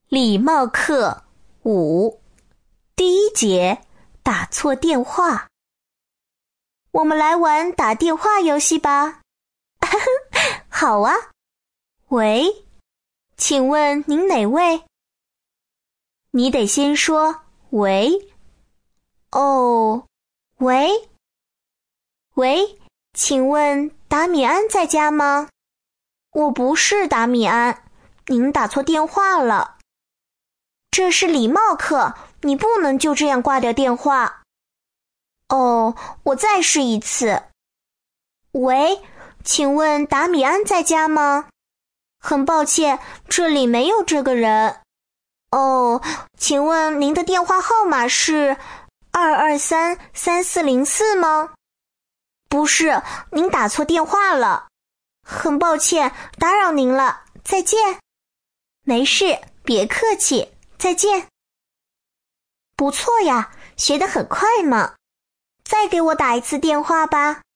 礼貌课5，第1节，打错电话。我们来玩打电话游戏吧。好啊。喂，请问您哪位？你得先说喂。哦，喂。喂，请问达米安在家吗？我不是达米安，您打错电话了。这是礼貌课，你不能就这样挂掉电话。哦，我再试一次。喂，请问达米安在家吗？很抱歉，这里没有这个人。哦，请问您的电话号码是223-3404吗？不是，您打错电话了。很抱歉，打扰您了，再见。没事，别客气，再见。不错呀，学得很快嘛。再给我打一次电话吧。